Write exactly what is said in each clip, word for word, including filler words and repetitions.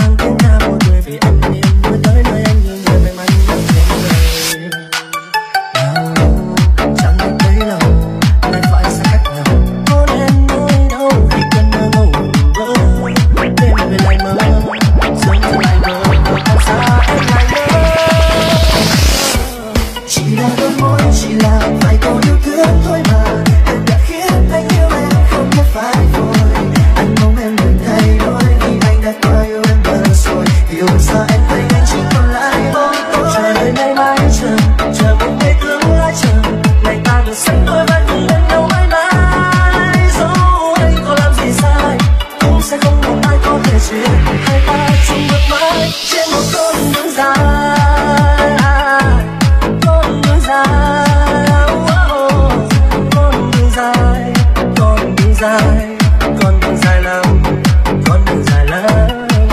vang tiếng ca một người vì anh yêu mới tới nơi anh như người may mắn nhất trên đời. Nào chẳng được bấy lâu lại phải xa cách nhau, có em nơi đâu khi cơn mơ ngủ vỡ đêm về lại mơ sớm giờ lại mơ còn xa em lại nhớ. Chỉ là đôi môi, chỉ là vài câu yêu thương thôi mà em đã khiến anh yêu em không thể phải vội. Anh mong em đừng thay đổi vì anh đã quá yêu em vừa rồi. Vì hôm xa em thấy anh chỉ còn lại bóng tối. Chờ đợi ngày mai chờ, chờ một ngày tương lai chờ, ngày ta được sánh đôi vai cùng bên nhau mãi mãi. Dẫu anh có làm gì sai cũng sẽ không một ai có thể chia hai ta chung bước mãi trên một con đường dài, con đường dài, con đường dài, con đường dài, con đường dài lắm, con đường dài lắm.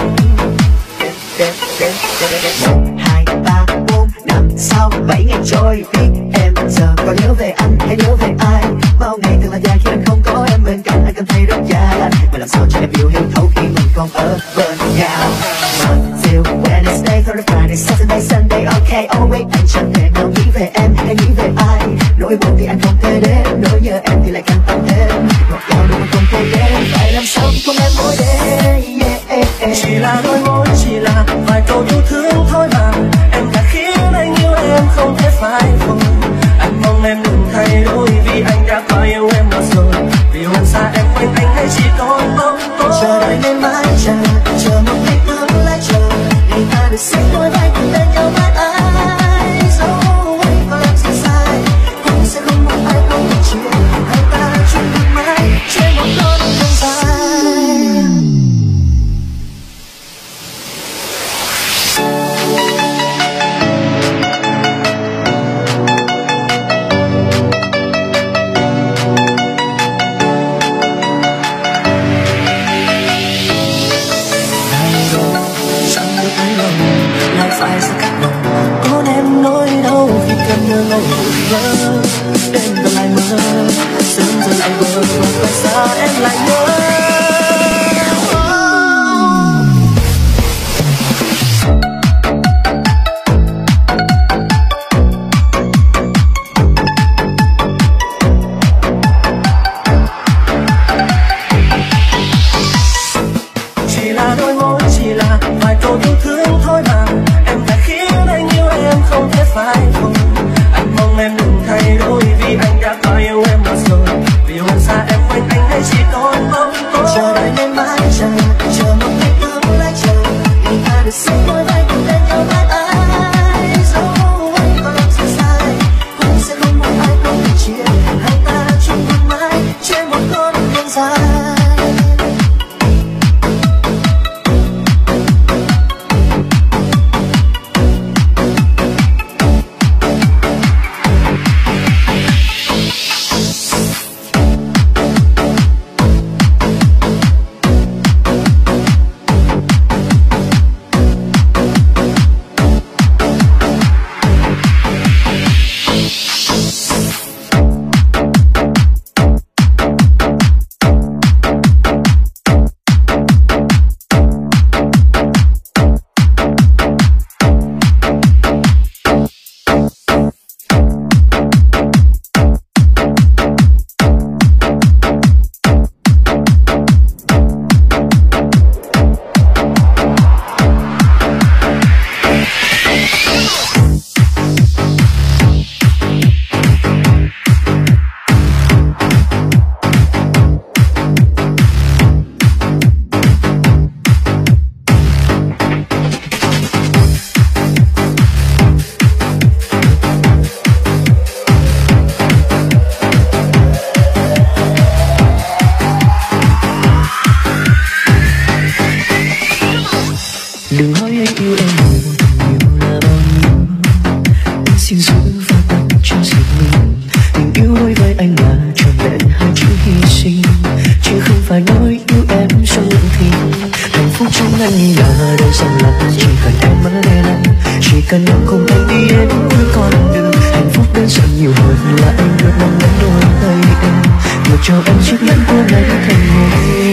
Một, hai, ba, bốn, năm, sáu, bảy ngày trôi biết em giờ còn nhớ về anh hay nhớ về ai? Bao ngày thật là dài khi anh không có em bên cạnh, anh cảm thấy rất giá lạnh. Mà làm sao cho em hiểu hiểu thấu khi mình còn ở bên nhau? Monday, Wednesday, Thursday, Friday, Saturday, Sunday, okay, always anh chẳng thể nào nghĩ về em hay nghĩ về ai. Nỗi buồn thì anh không thể đến, nỗi nhớ em thì lại càng tăng thêm. Ngọt ngào luôn không thể đến, phải làm sao khi không em mỗi đêm? Yeah. Chỉ là đôi môi, chỉ là vài câu yêu thương thôi mà em đã khiến anh yêu em không thể phai phôi. Anh mong em đừng thay đổi vì anh đã quá yêu em mất rồi. Vì hôm xa em quên anh hay chỉ còn bóng tối. Chờ đợi ngày mai chờ, chờ một ngày tương lai chờ, ngày ta được sánh đôi vai cùng bên nhau mãi mãi. Dẫu anh có làm gì sai cũng sẽ không một ai có thể chia hai ta chung bước mãi trên một con đường dài. Lại phải xa cách nhau, có em nỗi đau khi cơn mơ ngủ vỡ đêm về lại mơ sớm giờ lại vỡ và còn xa em lại nhớ. Chỉ là đôi môi, chỉ là vài câu yêu thương thôi mà em đã khiến anh yêu em không thể phai phôi. Anh mong em đừng thay đổi vì anh đã quá yêu em mất rồi. Vì hôm xa em quên anh hay chỉ còn bóng tối. Chờ đợi ngày mai chờ, chờ một ngày tương lai chờ, ngày ta được sánh đôi vai cùng bên nhau mãi mãi. Dẫu anh có làm gì sai cũng sẽ không một ai có thể chia hai ta chung bước mãi trên một con đường dài. Đừng hỏi anh yêu em nhiều, nhiều là bao nhiêu. Anh xin giữ và tặng cho riêng mình. Tình yêu đối với anh là trọn vẹn hai chữ hy sinh, chứ không phải nói yêu em trong lặng thinh. Hạnh phúc trong anh là đâu rằng là chỉ cần em ở bên anh, chỉ cần em cùng anh đi đến với con đường. Hạnh phúc đơn giản nhiều hơn là anh được nắm lấy đôi tay em, một cho em chiếc nhẫn của ngày thành ngôi.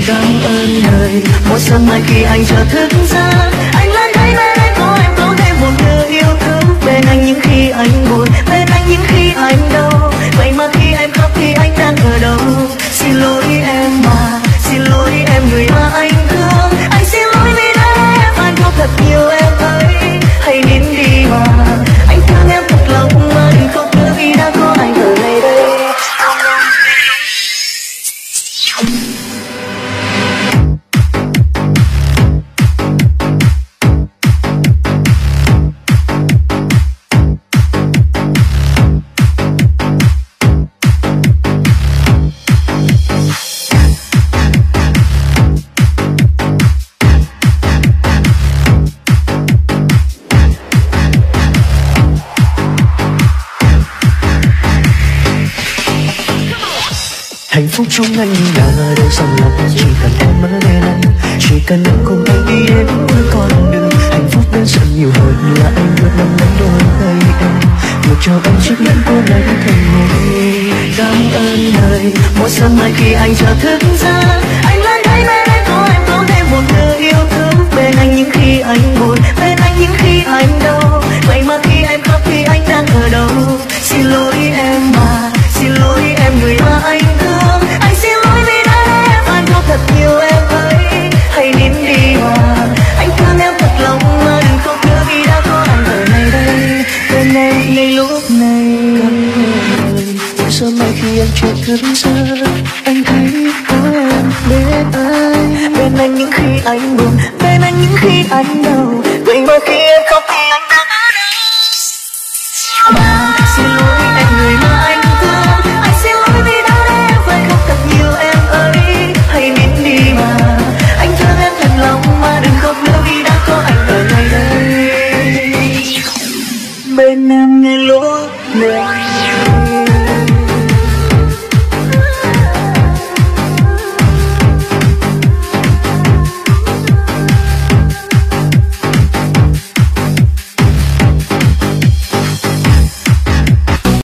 Cảm ơn đời, một sớm mai khi anh chợt thức ra, anh lại thấy bên anh có em, có thêm một người yêu thương. Bên anh những khi anh buồn, bên anh những khi anh đau, vậy mà khi em khóc thì anh đang ở đâu? Xin lỗi em mà, xin lỗi em người mà anh thương. Anh xin lỗi vì đã em anh có thật nhiều em ơi, hãy nín đi mà. Anh thương em thật lòng mà đừng khóc nữa vì đã có anh ở ngay đây. Hạnh phúc trong anh là đâu sẵn lòng, chỉ cần em ở bên anh, chỉ cần em cùng anh đi đến cuối con đường. Hạnh phúc đến rất nhiều hơn là anh luôn nắm lấy đôi tay em, ngược cho anh chiếc nhẫn của anh thành môi. Cảm ơn đời, một sớm mai khi anh chợt thức ra, anh lại thấy bên anh có em, có thêm một người yêu thương. Bên anh những khi anh buồn, bên anh những khi anh đau, vậy mà khi em khóc thì anh đang ở đâu? Xin lỗi em mà, xin lỗi em người mà anh thương. Anh xin lỗi vì đã em anh có thật nhiều em ơi, hãy nín đi mà. Anh thương em thật lòng mà đừng khóc nữa vì đã có anh ở ngay đây, bên em ngay lúc này. Mỗi sớm mai khi anh chợt thức ra, anh thấy có em bên anh. Bên anh những khi anh buồn, bên anh những khi anh đau, vậy mà khi em khóc thì anh đang ở đâu? Mà xin lỗi em người mà anh thương. Anh xin lỗi vì đã để em phải khóc thật nhiều em ơi, hãy nín đi mà. Anh thương em thật lòng mà đừng khóc nữa vì đã có anh ở ngay đây, bên em ngay lúc này.